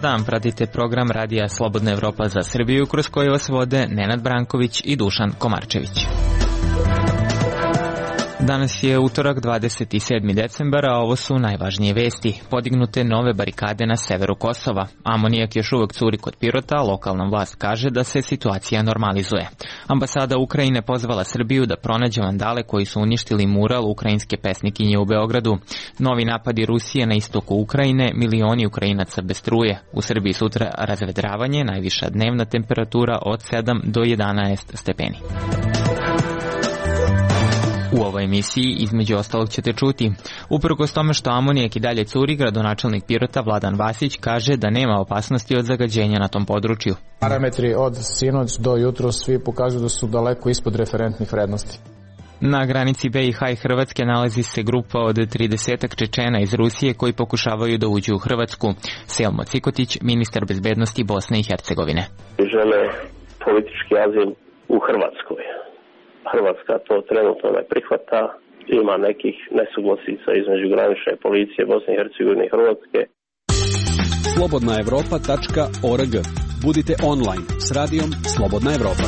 dan, pratite program Radija Slobodna Evropa za Srbiju, kroz koji vas vode Nenad Branković i Dušan Komarčević. Danas je utorak 27. decembar, a ovo su najvažnije vesti. Podignute nove barikade na severu Kosova. Amonijak još uvek curi kod Pirota, a lokalna vlast kaže da se situacija normalizuje. Ambasada Ukrajine pozvala Srbiju da pronađe vandale koji su uništili mural ukrajinske pesnikinje u Beogradu. Novi napadi Rusije na istoku Ukrajine, milioni Ukrajinaca bez struje. U Srbiji sutra razvedravanje, najviša dnevna temperatura od 7 do 11 stepeni. U ovoj emisiji između ostalog ćete čuti. Uprkos tome što amonijak i dalje curi, gradonačelnik Pirota Vladan Vasić kaže da nema opasnosti od zagađenja na tom području. Parametri od sinoć do jutro svi pokazuju da su daleko ispod referentnih vrednosti. Na granici BiH i Hrvatske nalazi se grupa od 30 Čečena iz Rusije koji pokušavaju da uđu u Hrvatsku. Selmo Cikotić, ministar bezbednosti Bosne i Hercegovine. Žele politički azil u Hrvatskoj. Hrvatska to trenutno ne prihvata, ima nekih nesuglasica između granične policije Bosne i Hercegovine i Hrvatske. slobodnaevropa.org. Budite online s radijom Slobodna Evropa.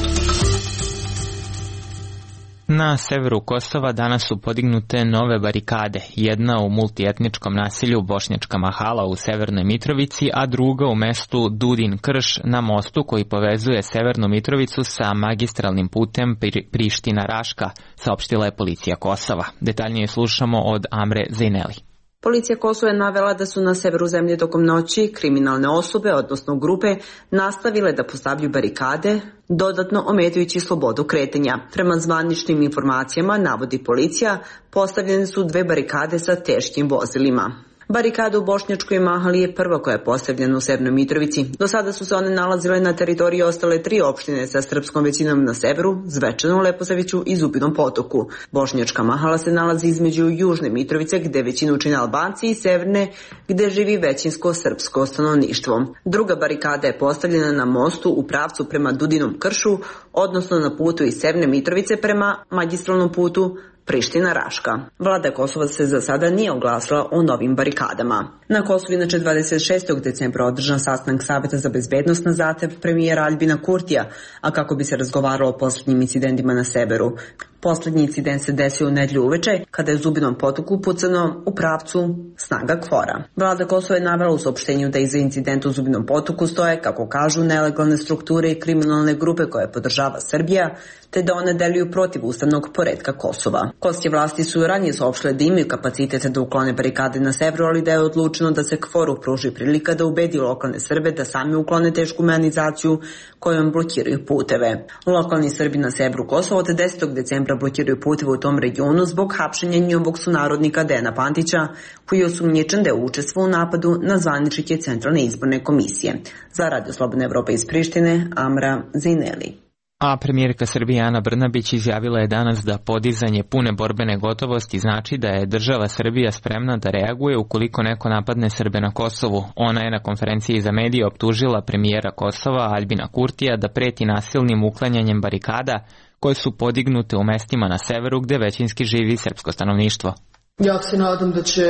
Na severu Kosova danas su podignute nove barikade, jedna u multietničkom naselju Bošnjačka Mahala u Severnoj Mitrovici, a druga u mestu Dudin Krš na mostu koji povezuje Severnu Mitrovicu sa magistralnim putem Priština-Raška, saopštila je policija Kosova. Detaljnije slušamo od Amre Zejneli. Policija Kosova je navela da su na severu zemlje tokom noći kriminalne osobe, odnosno grupe, nastavile da postavljaju barikade, dodatno ometajući slobodu kretanja. Prema zvaničnim informacijama, navodi policija, postavljene su 2 barikade sa teškim vozilima. Barikada u Bošnjačkoj Mahali je prva koja je postavljena u Severnoj Mitrovici. Do sada su se one nalazile na teritoriji ostale 3 opštine sa srpskom većinom na severu, Zvečanu, Leposaviću i Zubinom Potoku. Bošnjačka Mahala se nalazi između Južne Mitrovice, gde većinu čine Albanci, i Severne, gde živi većinsko srpsko stanovništvo. Druga barikada je postavljena na mostu u pravcu prema Dudinom Kršu, odnosno na putu iz Severne Mitrovice prema magistralnom putu Priština-Raška. Vlada Kosova se za sada nije oglasila o novim barikadama. Na Kosovu inače 26. decembra održan sastanak Saveta za bezbednost na zahtev premijera Aljbina Kurtija, a kako bi se razgovaralo o posljednjim incidentima na severu. Poslednji incident se desio u nedjelju uveče, kada je u Zubinom Potoku pucano u pravcu snaga KFOR-a. Vlada Kosova je navela u saopštenju da iza incidenta u Zubinom Potoku stoje, kako kažu, nelegalne strukture i kriminalne grupe koje podržava Srbija, te da one deluju protiv ustavnog poretka Kosova. Kosovske vlasti su ranije saopštile da imaju kapacitet da uklone barikade na severu, ali da je odlučeno da se KFOR-u pruži prilika da ubedi lokalne Srbe da sami uklone tešku mehanizaciju kojom blokiraju puteve. Lokalni Srbi na severu Kosova od 10. decembra blokiraju puteve u tom regionu zbog hapšenja njihovog sunarodnika Dejana Pantića, koji je osumnjičen da je učestvovao u napadu na zvaničnike Centralne izborne komisije. Za Radio Slobodna Evropa iz Prištine, Amra Zejneli. A premijerka Srbije Ana Brnabić izjavila je danas da podizanje pune borbene gotovosti znači da je država Srbija spremna da reaguje ukoliko neko napadne Srbe na Kosovu. Ona je na konferenciji za medije optužila premijera Kosova Aljbina Kurtija da preti nasilnim uklanjanjem barikada koje su podignute u mestima na severu gde većinski živi srpsko stanovništvo. Ja se nadam da će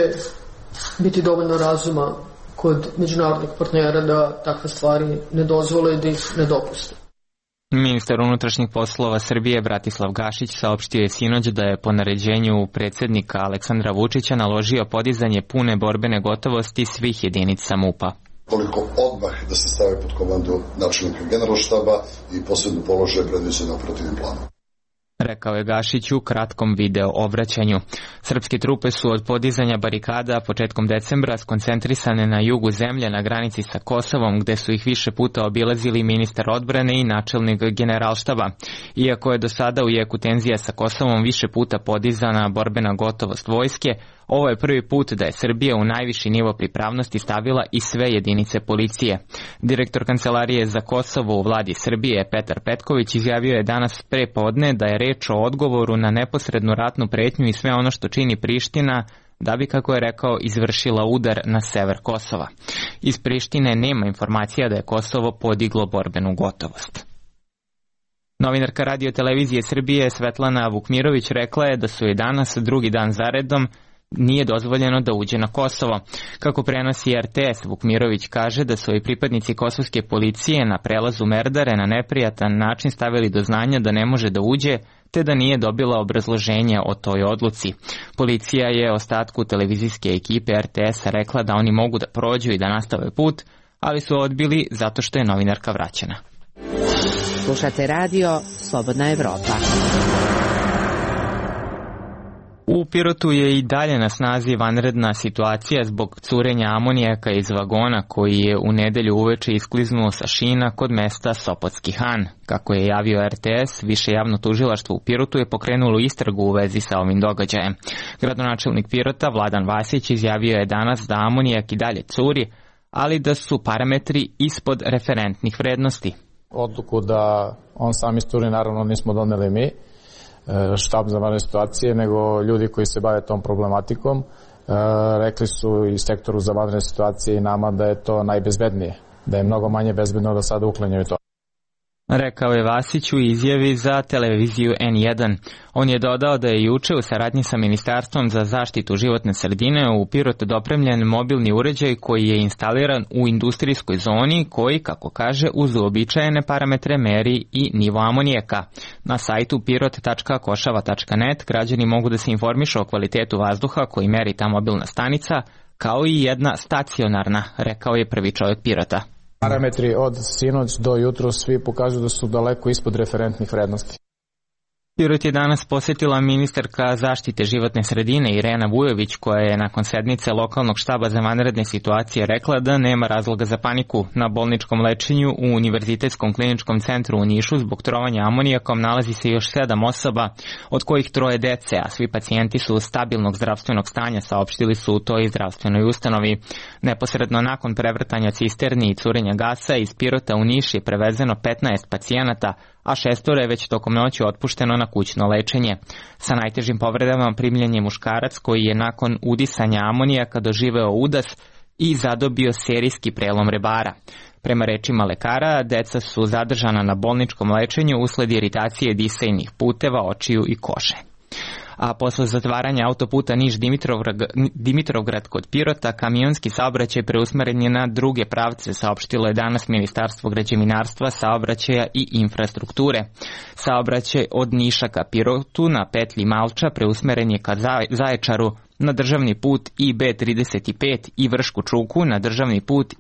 biti dovoljno razuma kod međunarodnih partnera da takve stvari ne dozvole i da ih ne dopuste. Ministar unutrašnjih poslova Srbije Bratislav Gašić saopštio je sinoć da je po naređenju predsjednika Aleksandra Vučića naložio podizanje pune borbene gotovosti svih jedinica MUP-a. Koliko odmah da se stave pod komandu načelnika generalštaba i posebno položaje predviđene operativnim planom. Rekao je Gašić u kratkom video obraćanju. Srpske trupe su od podizanja barikada početkom decembra skoncentrisane na jugu zemlje na granici sa Kosovom, gde su ih više puta obilazili ministar odbrane i načelnik generalštaba. Iako je do sada u jeku tenzija sa Kosovom više puta podizana borbena gotovost vojske, ovo je prvi put da je Srbija u najviši nivo pripravnosti stavila i sve jedinice policije. Direktor Kancelarije za Kosovo u vladi Srbije Petar Petković izjavio je danas pre podne da je reč o odgovoru na neposrednu ratnu pretnju i sve ono što čini Priština da bi, kako je rekao, izvršila udar na sever Kosova. Iz Prištine nema informacija da je Kosovo podiglo borbenu gotovost. Novinarka Radio televizije Srbije Svetlana Vukmirović rekla je da su i danas drugi dan zaredom nije dozvoljeno da uđe na Kosovo. Kako prenosi RTS, Vukmirović kaže da su i pripadnici kosovske policije na prelazu Merdare na neprijatan način stavili do znanja da ne može da uđe, te da nije dobila obrazloženje o toj odluci. Policija je ostatku televizijske ekipe RTS-a rekla da oni mogu da prođu i da nastave put, ali su odbili zato što je novinarka vraćena. Slušate radio Slobodna Evropa. U Pirotu je i dalje na snazi vanredna situacija zbog curenja amonijaka iz vagona koji je u nedelju uveče iskliznuo sa šina kod mesta Sopotski Han. Kako je javio RTS, više javno tužilaštvo u Pirotu je pokrenulo istragu u vezi sa ovim događajem. Gradonačelnik Pirota Vladan Vasić izjavio je danas da amonijak i dalje curi, ali da su parametri ispod referentnih vrednosti. Odluku da on sam isturi naravno nismo doneli mi, štab za vanredne situacije, nego ljudi koji se bave tom problematikom. Rekli su i sektoru za vanredne situacije i nama da je to najbezbednije, da je mnogo manje bezbedno da sada uklanjaju to. Rekao je Vasić u izjavi za televiziju N1. On je dodao da je juče u saradnji sa Ministarstvom za zaštitu životne sredine u Pirot dopremljen mobilni uređaj koji je instaliran u industrijskoj zoni koji, kako kaže, uz uobičajene parametre meri i nivo amonijaka. Na sajtu pirot.košava.net građani mogu da se informišu o kvalitetu vazduha koji meri ta mobilna stanica, kao i jedna stacionarna, rekao je prvi čovjek Pirota. Parametri od sinoć do jutro svi pokažu da su daleko ispod referentnih vrednosti. Pirot je danas posjetila ministarka zaštite životne sredine Irena Vujović, koja je nakon sednice lokalnog štaba za vanredne situacije rekla da nema razloga za paniku. Na bolničkom lečenju u Univerzitetskom kliničkom centru u Nišu zbog trovanja amonijakom nalazi se još 7 osoba, od kojih 3 dece, a svi pacijenti su stabilnog zdravstvenog stanja, saopštili su u toj zdravstvenoj ustanovi. Neposredno nakon prevrtanja cisterni i curenja gasa iz Pirota u Niš je prevezeno 15 pacijenata, a 6 je već tokom noći otpušteno na kućno lečenje. Sa najtežim povredama primljen je muškarac koji je nakon udisanja amonijaka doživeo udas i zadobio serijski prelom rebara. Prema rečima lekara, deca su zadržana na bolničkom lečenju usled iritacije disajnih puteva, očiju i kože. A posle zatvaranja autoputa Niš-Dimitrovgrad kod Pirota, kamionski saobraćaj preusmeren je na druge pravce, saopštilo je danas Ministarstvo građevinarstva, saobraćaja i infrastrukture. Saobraćaj od Niša ka Pirotu na petlji Malča preusmeren je ka Zaječaru na državni put IB35 i Vršku Čuku na državni put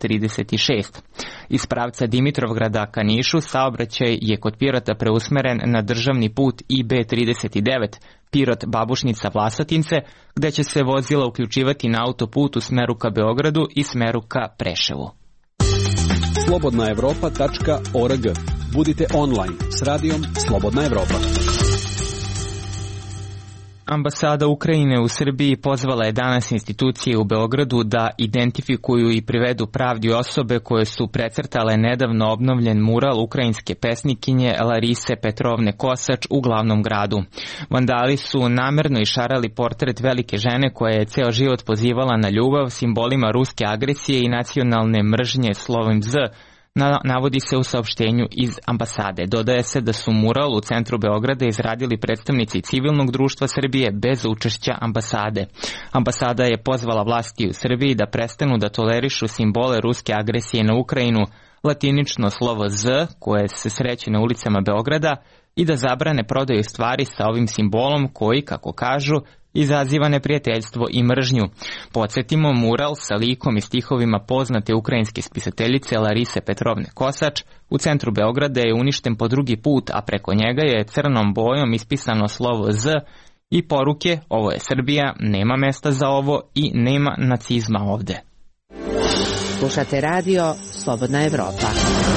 IB36. Iz pravca Dimitrovgrada ka Nišu saobraćaj je kod Pirota preusmeren na državni put IB39 Pirot Babušnica Vlasotince, gde će se vozila uključivati na autoput u smeru ka Beogradu i smeru ka Preševu. slobodnaevropa.org. Budite online s radijom Slobodna Evropa. Ambasada Ukrajine u Srbiji pozvala je danas institucije u Beogradu da identifikuju i privedu pravdi osobe koje su precrtale nedavno obnovljen mural ukrajinske pesnikinje Larise Petrovne Kosač u glavnom gradu. Vandali su namerno išarali portret velike žene koja je ceo život pozivala na ljubav, simbolima ruske agresije i nacionalne mržnje slovim Z, navodi se u saopštenju iz ambasade. Dodaje se da su mural u centru Beograda izradili predstavnici civilnog društva Srbije bez učešća ambasade. Ambasada je pozvala vlasti u Srbiji da prestanu da tolerišu simbole ruske agresije na Ukrajinu, latinično slovo Z koje se sreće na ulicama Beograda, i da zabrane prodaju stvari sa ovim simbolom koji, kako kažu, izaziva neprijateljstvo i mržnju. Podsjetimo, mural sa likom i stihovima poznate ukrajinske spisateljice Larise Petrovne Kosač u centru Beograda je uništen po drugi put, a preko njega je crnom bojom ispisano slovo Z i poruke: ovo je Srbija, nema mesta za ovo i nema nacizma ovde. Slušate radio Slobodna Evropa.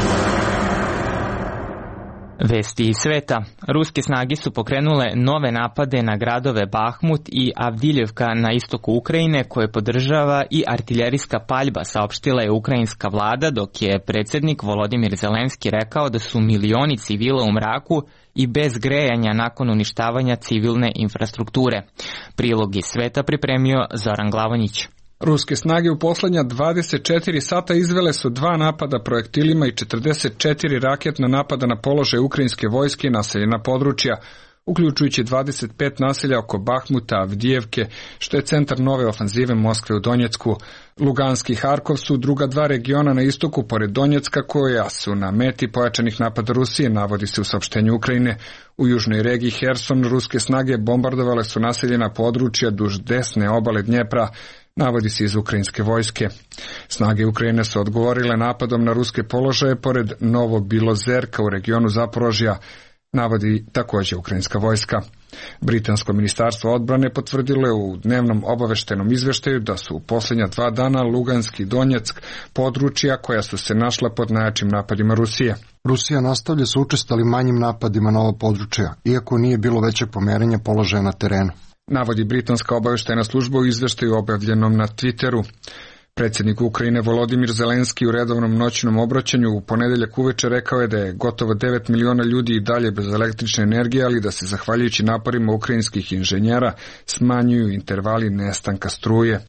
Vesti iz sveta. Ruske snage su pokrenule nove napade na gradove Bahmut i Avdiljevka na istoku Ukrajine, koje podržava i artiljerijska paljba, saopštila je ukrajinska vlada, dok je predsjednik Volodimir Zelenski rekao da su milioni civila u mraku i bez grejanja nakon uništavanja civilne infrastrukture. Prilog iz sveta pripremio Zoran Glavonjić. Ruske snage u poslednja 24 sata izvele su 2 napada projektilima i 44 raketna napada na položaje ukrajinske vojske i naseljena područja. uključujući 25 naselja oko Bahmuta, Avdijevke, što je centar nove ofanzive Moskve u Donjecku. Lugansk i Harkov su druga dva regiona na istoku pored Donjecka koja su na meti pojačanih napada Rusije, navodi se u saopštenju Ukrajine. U južnoj regiji Herson ruske snage bombardovale su naseljena područja duž desne obale Dnjepra, navodi se iz ukrajinske vojske. Snage Ukrajine su odgovorile napadom na ruske položaje pored Novobilozerka u regionu Zaporožja, navodi također ukrajinska vojska. Britansko ministarstvo odbrane potvrdilo je u dnevnom obaveštenom izveštaju da su u posljednja 2 dana Lugansk i Donjeck područja koja su se našla pod najjačim napadima Rusije. Rusija nastavlja sa učestalim manjim napadima na ovo područja, iako nije bilo većeg pomerenja položaja na terenu, navodi britanska obavještajna služba u izveštaju objavljenom na Twitteru. Predsjednik Ukrajine Volodimir Zelenski u redovnom noćnom obraćanju u ponedeljak uveče rekao je da je gotovo 9 miliona ljudi i dalje bez električne energije, ali da se zahvaljujući naporima ukrajinskih inženjera smanjuju intervali nestanka struje.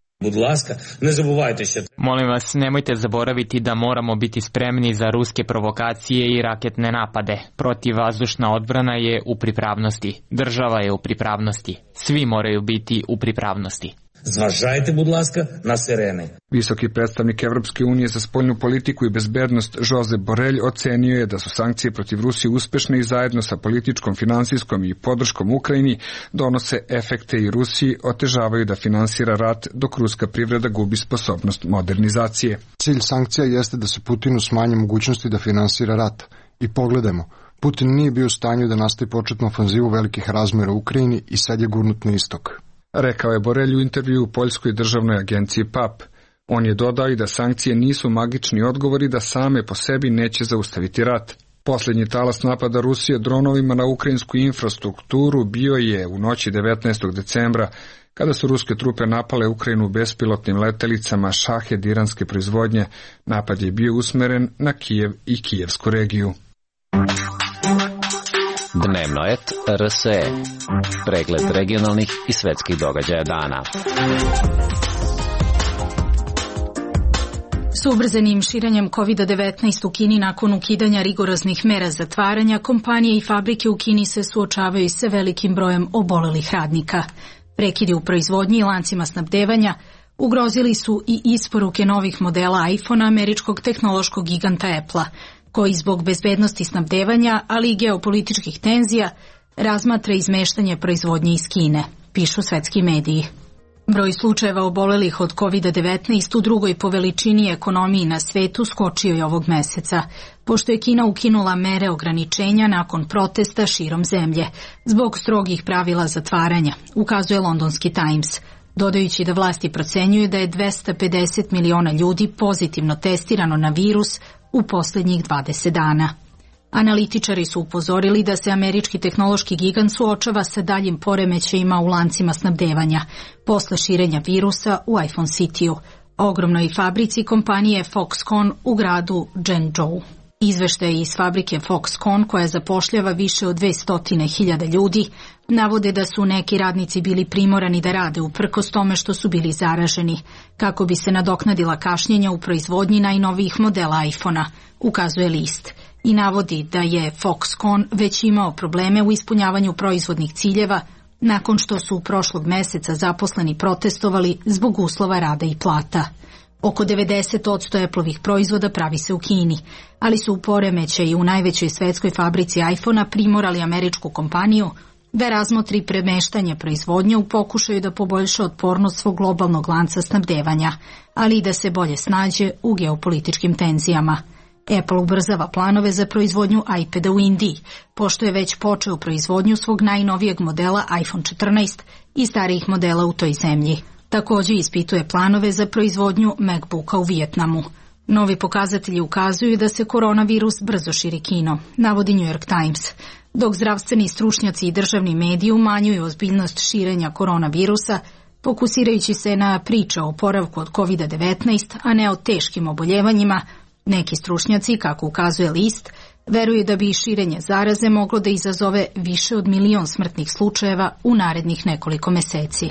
Molim vas, nemojte zaboraviti da moramo biti spremni za ruske provokacije i raketne napade. Protivvazdušna odbrana je u pripravnosti. Država je u pripravnosti. Svi moraju biti u pripravnosti. Зважайте, будь ласка, на сирени. Visoki predstavnik Evropske unije za spoljnu politiku i bezbednost Josep Borrell ocenio je da su sankcije protiv Rusije uspešne i zajedno sa političkom, finansijskom i podrškom Ukrajini donose efekte i Rusiji otežavaju da finansira rat dok ruska privreda gubi sposobnost modernizacije. Cilj sankcija jeste da se Putinu smanji mogućnosti da finansira rat. I pogledajmo, Putin nije bio u stanju da nastavi početnu ofanzivu velikih razmjera u Ukrajini i sad je gurnut na istok, rekao je Borrell u intervju u poljskoj državnoj agenciji PAP. On je dodao i da sankcije nisu magični odgovori, da same po sebi neće zaustaviti rat. Posljednji talas napada Rusije dronovima na ukrajinsku infrastrukturu bio je u noći 19. decembra, kada su ruske trupe napale Ukrajinu bespilotnim letelicama Shahed iranske proizvodnje. Napad je bio usmeren na Kijev i kijevsku regiju. Dnevno et RSE. Pregled regionalnih i svetskih događaja dana. S ubrzanim širenjem COVID-19 u Kini nakon ukidanja rigoroznih mera zatvaranja, kompanije i fabrike u Kini se suočavaju sa velikim brojem obolelih radnika. Prekidi u proizvodnji i lancima snabdevanja ugrozili su i isporuke novih modela iPhone-a američkog tehnološkog giganta Apple-a, koji zbog bezbednosti snabdevanja, ali i geopolitičkih tenzija, razmatra izmeštanje proizvodnje iz Kine, pišu svetski mediji. Broj slučajeva obolelih od COVID-19 u drugoj po veličini ekonomiji na svetu skočio je ovog meseca, pošto je Kina ukinula mere ograničenja nakon protesta širom zemlje, zbog strogih pravila zatvaranja, ukazuje londonski Times, dodajući da vlasti procenjuju da je 250 miliona ljudi pozitivno testirano na virus u posljednjih 20 dana. Analitičari su upozorili da se američki tehnološki gigant suočava sa daljim poremećajima u lancima snabdevanja posle širenja virusa u iPhone City-u, ogromnoj fabrici kompanije Foxconn u gradu Zhengzhou. Izveštaje iz fabrike Foxconn, koja zapošljava više od 200.000 ljudi, navode da su neki radnici bili primorani da rade uprkos tome što su bili zaraženi, kako bi se nadoknadila kašnjenja u proizvodnji najnovijih modela iPhone-a, ukazuje list, i navodi da je Foxconn već imao probleme u ispunjavanju proizvodnih ciljeva nakon što su prošlog meseca zaposleni protestovali zbog uslova rada i plata. Oko 90% Appleovih proizvoda pravi se u Kini, ali su u poremećaju u najvećoj svetskoj fabrici iPhone-a primorali američku kompaniju da razmotri premeštanje proizvodnje u pokušaju da poboljša otpornost svog globalnog lanca snabdevanja, ali i da se bolje snađe u geopolitičkim tenzijama. Apple ubrzava planove za proizvodnju iPada u Indiji, pošto je već počeo proizvodnju svog najnovijeg modela iPhone 14 i starijih modela u toj zemlji. Također ispituje planove za proizvodnju MacBooka u Vijetnamu. Novi pokazatelji ukazuju da se koronavirus brzo širi Kinom, navodi New York Times, dok zdravstveni stručnjaci i državni mediji umanjuju ozbiljnost širenja koronavirusa, fokusirajući se na priče o oporavku od COVID-19, a ne o teškim oboljevanjima. Neki stručnjaci, kako ukazuje list, veruju da bi širenje zaraze moglo da izazove više od 1 milion smrtnih slučajeva u narednih nekoliko meseci.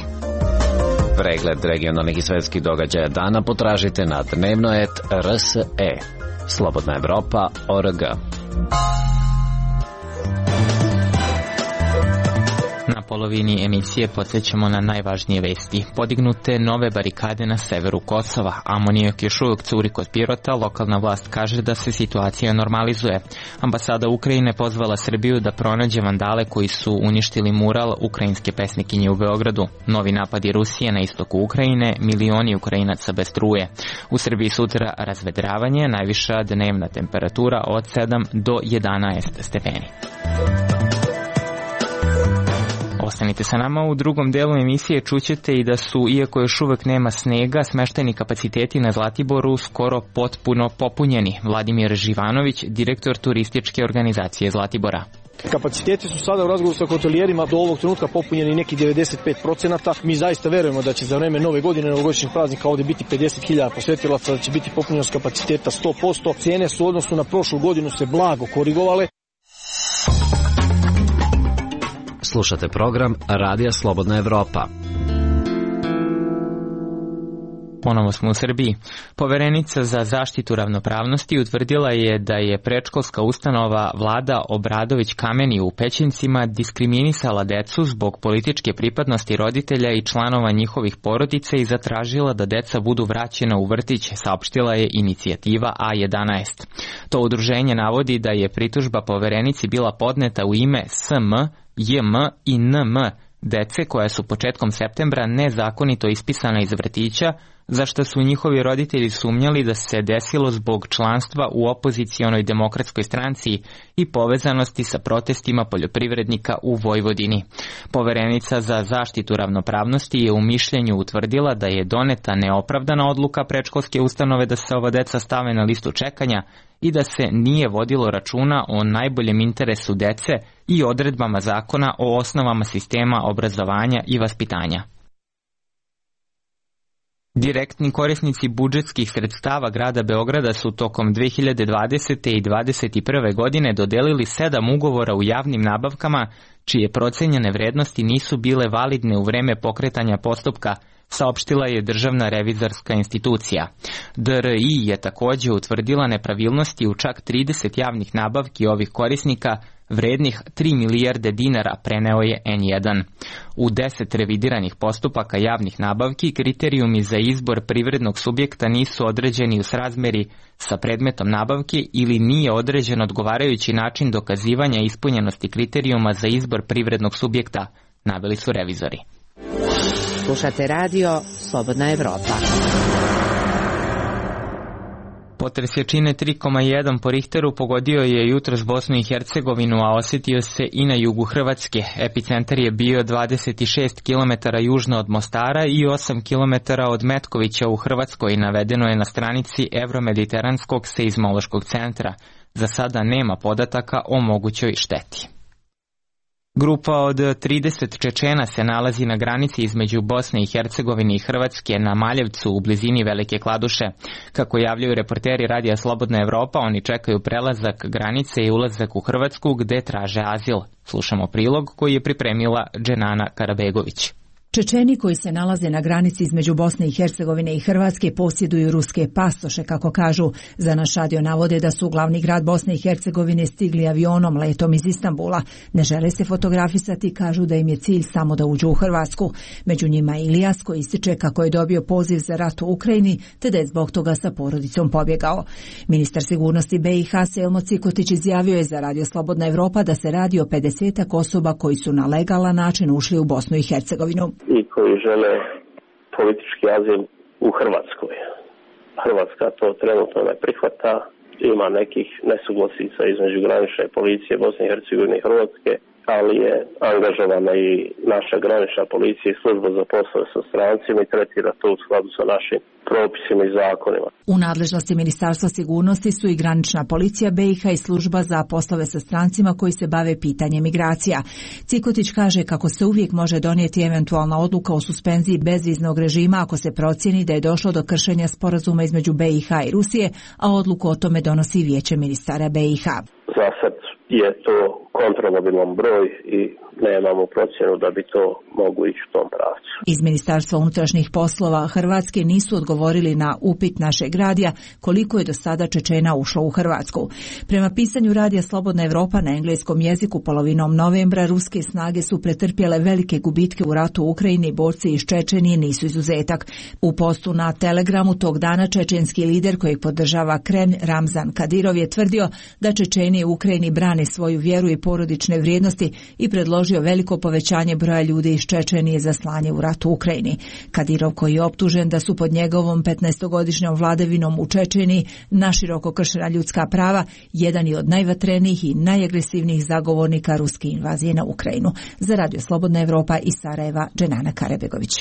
Pregled regionalnih i svetskih događaja dana potražite na dnevno.rs.e. Slobodna Evropa.org. polovini emisije podsjećamo na najvažnije vesti. Podignute nove barikade na severu Kosova, amonijak još uvijek curi kod Pirota, lokalna vlast kaže da se situacija normalizuje. Ambasada Ukrajine pozvala Srbiju da pronađe vandale koji su uništili mural ukrajinske pesnikinje u Beogradu. Novi napadi Rusije na istoku Ukrajine, milioni Ukrajinaca bez struje. U Srbiji sutra razvedravanje, najviša dnevna temperatura od 7 do 11 stepeni. Ostanite sa nama, u drugom delu emisije čućete i da su, iako još uvek nema snega, smeštajni kapaciteti na Zlatiboru skoro potpuno popunjeni. Vladimir Živanović, direktor turističke organizacije Zlatibora. Kapaciteti su sada u razgovoru sa hotelijerima do ovog trenutka popunjeni neki 95%. Mi zaista verujemo da će za vreme nove godine, novogodišnjih praznika ovde biti 50.000 posetilaca, da će biti popunjenost kapaciteta 100%. Cene su u odnosu na prošlu godinu se blago korigovale. Slušate program Radija Slobodna Evropa. Ponovo smo u Srbiji. Poverenica za zaštitu ravnopravnosti utvrdila je da je predškolska ustanova Vlada Obradović Kameni u Pećincima diskriminisala decu zbog političke pripadnosti roditelja i članova njihovih porodica i zatražila da deca budu vraćena u vrtić, saopštila je inicijativa A11. To udruženje navodi da je pritužba poverenici bila podneta u ime SM, JM i NM dece koja su početkom septembra nezakonito ispisana iz vrtića, za što su njihovi roditelji sumnjali da se desilo zbog članstva u opozicionoj demokratskoj stranci i povezanosti sa protestima poljoprivrednika u Vojvodini. Poverenica za zaštitu ravnopravnosti je u mišljenju utvrdila da je doneta neopravdana odluka predškolske ustanove da se ova deca stave na listu čekanja i da se nije vodilo računa o najboljem interesu dece i odredbama zakona o osnovama sistema obrazovanja i vaspitanja. Direktni korisnici budžetskih sredstava grada Beograda su tokom 2020. i 2021. godine dodelili 7 ugovora u javnim nabavkama, čije procenjene vrednosti nisu bile validne u vreme pokretanja postupka, saopštila je Državna revizorska institucija. DRI je takođe utvrdila nepravilnosti u čak 30 javnih nabavki ovih korisnika, vrednih 3 milijarde dinara, preneo je N1. U 10 revidiranih postupaka javnih nabavki kriterijumi za izbor privrednog subjekta nisu određeni u srazmeri sa predmetom nabavke ili nije određen odgovarajući način dokazivanja ispunjenosti kriterijuma za izbor privrednog subjekta, naveli su revizori. Slušate radio Slobodna Evropa. Potres jačine 3,1 po Richteru pogodio je jutros Bosnu i Hercegovinu, a osjetio se i na jugu Hrvatske. Epicentar je bio 26 km južno od Mostara i 8 km od Metkovića u Hrvatskoj, navedeno je na stranici Evromediteranskog seizmološkog centra. Za sada nema podataka o mogućoj šteti. Grupa od 30 Čečena se nalazi na granici između Bosne i Hercegovine i Hrvatske na Maljevcu u blizini Velike Kladuše. Kako javljaju reporteri Radija Slobodna Evropa, oni čekaju prelazak granice i ulazak u Hrvatsku gde traže azil. Slušamo prilog koji je pripremila Dženana Karabegović. Čečeni koji se nalaze na granici između Bosne i Hercegovine i Hrvatske posjeduju ruske pasoše, kako kažu. Za naš radio navode da su u glavni grad Bosne i Hercegovine stigli avionom letom iz Istanbula. Ne žele se fotografisati, kažu da im je cilj samo da uđu u Hrvatsku. Među njima Ilijas koji ističe kako je dobio poziv za rat u Ukrajini, te da je zbog toga sa porodicom pobjegao. Ministar sigurnosti BiH Selmo Cikotić izjavio je za Radio Slobodna Evropa da se radi o 50 osoba koji su na legalan način ušli u Bosnu i Hercegovinu. I koji žele politički azil u Hrvatskoj. Hrvatska to trenutno ne prihvata. Ima nekih nesuglasica između granične policije Bosne i Hercegovine i Hrvatske, ali je angažovana i naša granična policija i služba za poslove sa strancima i tretira to u skladu sa našim propisima i zakonima. U nadležnosti Ministarstva sigurnosti su i granična policija BiH i služba za poslove sa strancima koji se bave pitanjem migracija. Cikotić kaže kako se uvijek može donijeti eventualna odluka o suspenziji bezviznog režima ako se procijeni da je došlo do kršenja sporazuma između BiH i Rusije, a odluku o tome donosi Vijeće ministara BiH. Za sad je to kontrolabilan broj i nemamo procjenu da bi to moglo ići u tom pravcu. Iz Ministarstva unutrašnjih poslova Hrvatske nisu odgovorili na upit našeg radija koliko je do sada Čečena ušlo u Hrvatsku. Prema pisanju radija Slobodna Evropa na engleskom jeziku polovinom novembra ruske snage su pretrpjele velike gubitke u ratu u Ukrajini i borci iz Čečenije nisu izuzetak. U postu na Telegramu tog dana čečenski lider kojeg podržava Kremlj Ramzan Kadirov je tvrdio da Čečeni u Ukrajini brane svoju vjeru i porodične vrijednosti i predložio veliko povećanje broja ljudi iz Čečenije za slanje u ratu u Ukrajini. Kadirov, koji je optužen da su pod njegovom 15-godišnjom vladavinom u Čečeniji naširoko kršena ljudska prava, jedan je od najvatrenijih i najagresivnijih zagovornika ruske invazije na Ukrajinu. Za Radio Slobodna Evropa iz Sarajeva, Dženana Karebegović.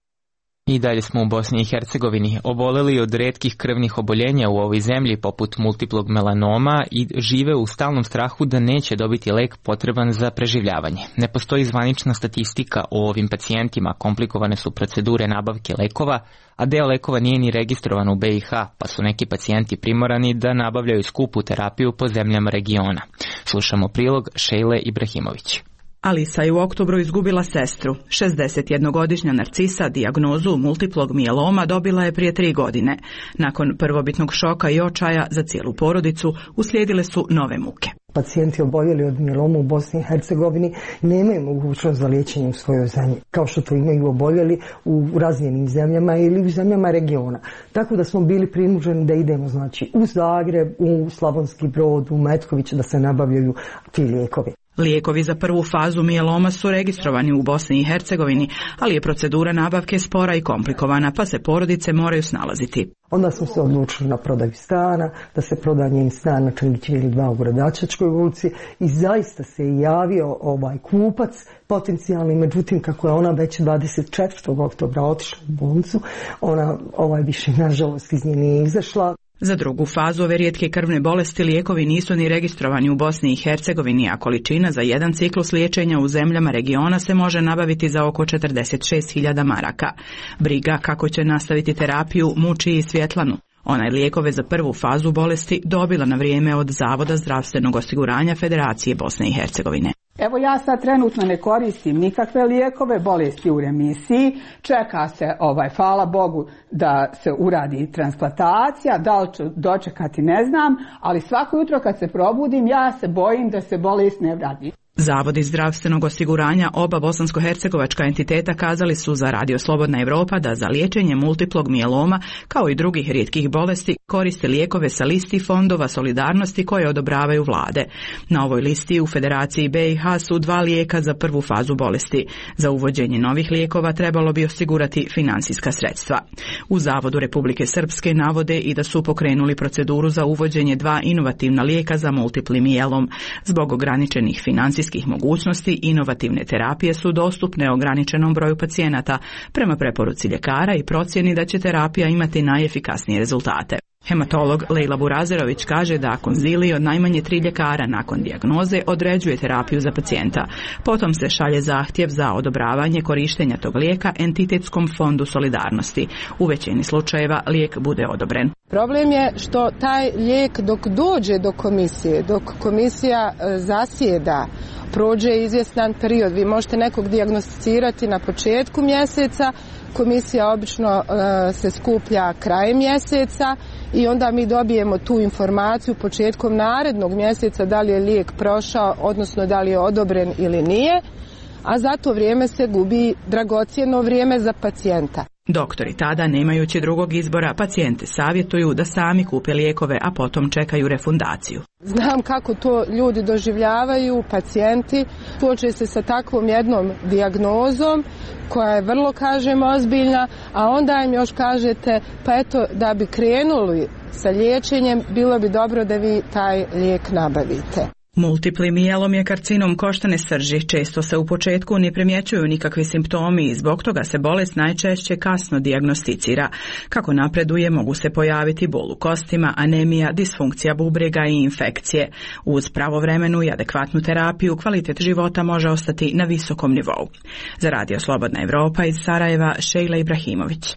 I dalje smo u Bosni i Hercegovini. Oboleli od retkih krvnih oboljenja u ovoj zemlji poput multiplog melanoma i žive u stalnom strahu da neće dobiti lek potreban za preživljavanje. Ne postoji zvanična statistika o ovim pacijentima, komplikovane su procedure nabavke lekova, a deo lekova nije ni registrovan u BiH, pa su neki pacijenti primorani da nabavljaju skupu terapiju po zemljama regiona. Slušamo prilog Šejle Ibrahimović. Alisa je u oktobru izgubila sestru. 61-godišnja Narcisa dijagnozu multiplog mijeloma dobila je prije 3 godine. Nakon prvobitnog šoka i očaja za cijelu porodicu uslijedile su nove muke. Pacijenti oboljeli od mieloma u Bosni i Hercegovini nemaju mogućnost za liječenje u svojoj zemlji, kao što to imaju oboljeli u razvijenim zemljama ili u zemljama regiona. Tako da smo bili prinuđeni da idemo u Zagreb, u Slavonski Brod, u Metković da se nabavljaju ti lijekovi. Lijekovi za prvu fazu mijeloma su registrovani u Bosni i Hercegovini, ali je procedura nabavke spora i komplikovana, pa se porodice moraju snalaziti. Onda smo se odlučili na prodaju stana, da se proda njen stan na Čelićevili 2 u Gradačačkoj ulici i zaista se je javio kupac potencijalni, međutim kako je ona već 24. oktobra otišla u bolnicu, ona više nažalost iz nje nije izašla. Za drugu fazu ove rijetke krvne bolesti lijekovi nisu ni registrovani u Bosni i Hercegovini, a količina za jedan ciklus liječenja u zemljama regiona se može nabaviti za oko 46.000 maraka. Briga kako će nastaviti terapiju muči i Svjetlanu. Ona je lijekove za prvu fazu bolesti dobila na vrijeme od Zavoda zdravstvenog osiguranja Federacije Bosne i Hercegovine. Evo ja sad trenutno ne koristim nikakve lijekove, bolesti u remisiji, čeka se, hvala Bogu, da se uradi transplantacija, da li ću dočekati ne znam, ali svako jutro kad se probudim ja se bojim da se bolest ne vrati. Zavodi zdravstvenog osiguranja oba bosansko-hercegovačka entiteta kazali su za Radio Slobodna Evropa da za liječenje multiplog mijeloma kao i drugih rijetkih bolesti koriste lijekove sa listi fondova solidarnosti koje odobravaju vlade. Na ovoj listi u Federaciji BiH su 2 lijeka za prvu fazu bolesti. Za uvođenje novih lijekova trebalo bi osigurati financijska sredstva. U Zavodu Republike Srpske navode i da su pokrenuli proceduru za uvođenje 2 inovativna lijeka za multipli mijelom. Zbog ograničenih financijskih mogućnosti, inovativne terapije su dostupne ograničenom broju pacijenata prema preporuci ljekara i procjeni da će terapija imati najefikasnije rezultate. Hematolog Lejla Burazerović kaže da konzilij od najmanje 3 ljekara nakon dijagnoze određuje terapiju za pacijenta. Potom se šalje zahtjev za odobravanje korištenja tog lijeka entitetskom fondu solidarnosti. U većini slučajeva lijek bude odobren. Problem je što taj lijek dok dođe do komisije, dok komisija zasjeda, prođe izvjestan period. Vi možete nekog dijagnosticirati na početku mjeseca, komisija obično se skuplja krajem mjeseca i onda mi dobijemo tu informaciju početkom narednog mjeseca da li je lijek prošao, odnosno da li je odobren ili nije, a za to vrijeme se gubi dragocjeno vrijeme za pacijenta. Doktori tada, nemajući drugog izbora, pacijente savjetuju da sami kupe lijekove, a potom čekaju refundaciju. Znam kako to ljudi doživljavaju, pacijenti, suoče se sa takvom jednom dijagnozom koja je vrlo, ozbiljna, a onda im još kažete, pa eto, da bi krenuli sa liječenjem, bilo bi dobro da vi taj lijek nabavite. Multipli mijelom je karcinom koštane srži, često se u početku ne primjećuju nikakvi simptomi i zbog toga se bolest najčešće kasno dijagnosticira. Kako napreduje mogu se pojaviti bol u kostima, anemija, disfunkcija bubrega i infekcije. Uz pravovremenu i adekvatnu terapiju kvalitet života može ostati na visokom nivou. Za Radio Slobodna Evropa iz Sarajeva, Šejla Ibrahimović.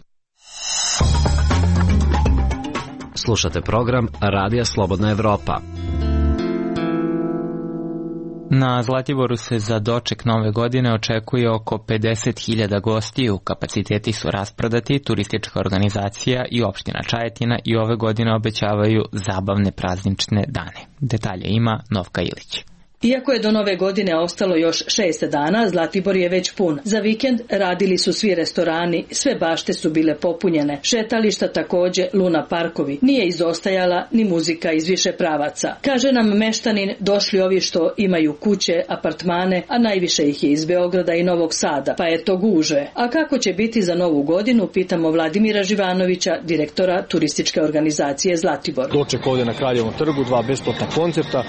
Slušate program Radija Slobodna Evropa. Na Zlatiboru se za doček nove godine očekuje oko 50.000 gostiju. Kapaciteti su rasprodati, turistička organizacija i opština Čajetina i ove godine obećavaju zabavne praznične dane. Detalje ima Novka Ilić. Iako je do nove godine ostalo još 6 dana, Zlatibor je već pun. Za vikend radili su svi restorani, sve bašte su bile popunjene. Šetališta takođe, luna parkovi. Nije izostajala ni muzika iz više pravaca. Kaže nam meštanin, došli ovi što imaju kuće, apartmane, a najviše ih je iz Beograda i Novog Sada, pa je to guže. A kako će biti za novu godinu, pitamo Vladimira Živanovića, direktora turističke organizacije Zlatibor. Doček ovdje na Kraljevom trgu, 2 besplatna koncerta,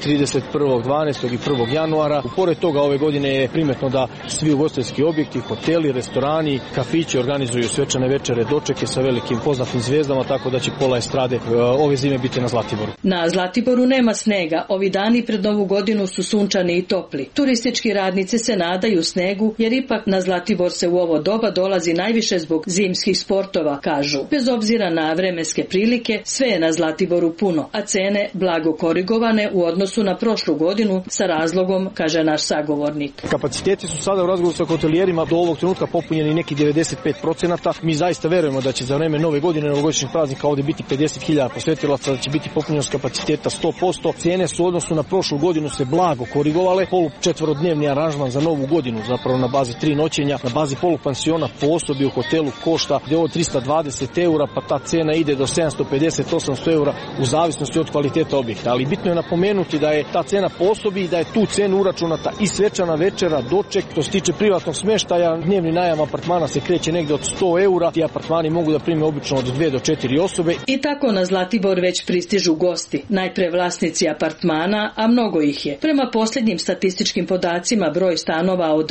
31.12. i 1. januara. Pored toga ove godine je primetno da svi ugostiteljski objekti, hoteli, restorani, kafići organizuju svečane večere, dočeke sa velikim poznatim zvezdama, tako da će pola estrade ove zime biti na Zlatiboru. Na Zlatiboru nema snega, ovi dani pred novu godinu su sunčani i topli. Turistički radnici se nadaju snegu, jer ipak na Zlatibor se u ovo doba dolazi najviše zbog zimskih sportova, kažu. Bez obzira na vremenske prilike, sve je na Zlatiboru puno, a cene blago korigovane u odnosu na prošlu godinu sa razlogom, kaže naš sagovornik. Kapaciteti su sada u razgovoru sa hotelijerima do ovog trenutka popunjeni neki 95%. Mi zaista verujemo da će za vreme nove godine, novogodišnjih praznika ovdje biti 50.000 posetilaca, da će biti popunjenost kapaciteta 100%. Cene su u odnosu na prošlu godinu se blago korigovale. Polučetvorodnevni aranžman za novu godinu, zapravo na bazi 3 noćenja, na bazi polupansiona po osobi u hotelu košta gdje ovo 320 eura, pa ta cena ide do 750-800 eura u zavisnosti od kvaliteta objekta. Ali bitno je napomenuti da je ta cena po osobi i da je tu cenu uračunata i svečana večera, doček. Što se tiče privatnog smeštaja, dnevni najam apartmana se kreće negde od 100 eura. Ti apartmani mogu da prime obično od 2 do 4 osobe. I tako na Zlatibor već pristižu gosti. Najpre vlasnici apartmana, a mnogo ih je. Prema posljednjim statističkim podacima, broj stanova od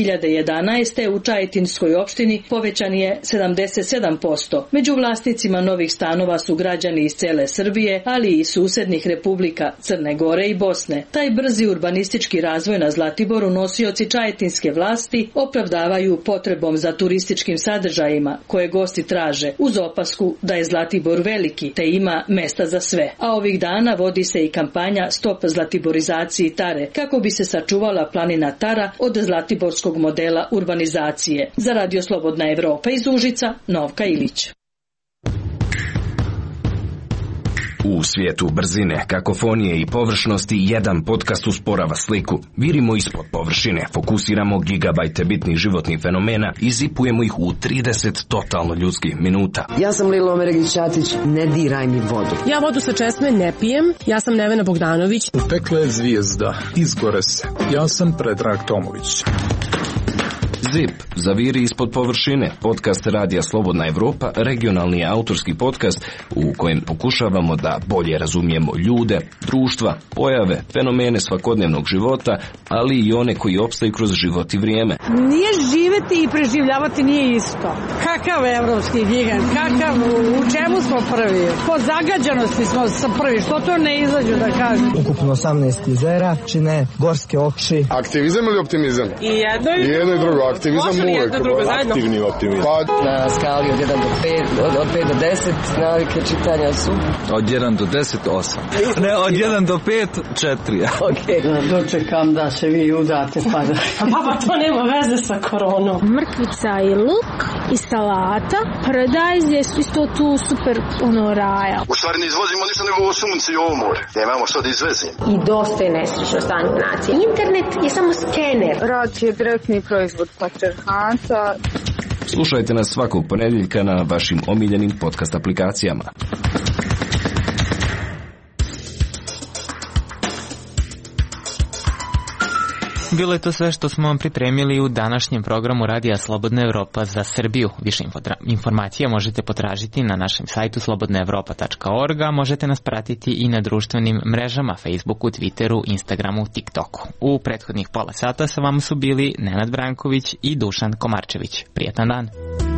2011. u Čajetinskoj opštini povećan je 77%. Među vlasnicima novih stanova su građani iz cele Srbije, ali i susednih republika Crne Gore i Bosne. Taj brzi urbanistički razvoj na Zlatiboru nosioci čajetinske vlasti opravdavaju potrebom za turističkim sadržajima koje gosti traže, uz opasku da je Zlatibor veliki te ima mesta za sve. A ovih dana vodi se i kampanja Stop zlatiborizaciji Tare, kako bi se sačuvala planina Tara od zlatiborskog modela urbanizacije. Za Radio Slobodna Evropa iz Užica, Novka Ilić. U svijetu brzine, kakofonije i površnosti jedan podcast usporava sliku. Virimo ispod površine, fokusiramo gigabajte bitnih životnih fenomena i zipujemo ih u 30 totalno ljudskih minuta. Ja sam Lilo Omeregić-Ćatić, ne diraj mi vodu. Ja vodu sa česme ne pijem, ja sam Nevena Bogdanović. U pekle je zvijezda, izgore se. Ja sam Predrag Tomović. ZIP, zaviri ispod površine, podcast Radija Slobodna Evropa, regionalni autorski podcast u kojem pokušavamo da bolje razumijemo ljude, društva, pojave, fenomene svakodnevnog života, ali i one koji opstaju kroz život i vrijeme. Nije živeti i preživljavati nije isto. Kakav evropski gigant, u čemu smo prvi? Po zagađenosti smo prvi, što to ne izađu da kažem? Ukupno 18 jezera, čine gorske oči. Aktivizam ili optimizam? I jedno i drugo. Aktivizam uvek, aktivni optimizam. Na skali od 1 do 5, od 5 do 10 navike čitanja su? Od 1 do 10, 8. Ne, od 1 do 5, 4. Ok. Dočekam da se vi udate pa da... Baba, to nema veze sa koronom. Mrkvica i luk i salata. Paradajz je isto tu super raja. U stvari ne izvozimo ništa nego ovo sunce i ovo more. Nemamo što da izvezimo. I dosta je nesrećno stanje nacije. Internet je samo skener. Rad je direktni proizvod patrijarhata. Slušajte nas svakog ponedjeljka na vašim omiljenim podcast aplikacijama. Bilo je to sve što smo vam pripremili u današnjem programu Radija Slobodna Evropa za Srbiju. Više informacija možete potražiti na našem sajtu slobodnaevropa.org, a možete nas pratiti i na društvenim mrežama Facebooku, Twitteru, Instagramu, TikToku. U prethodnih pola sata sa vama su bili Nenad Branković i Dušan Komarčević. Prijetan dan!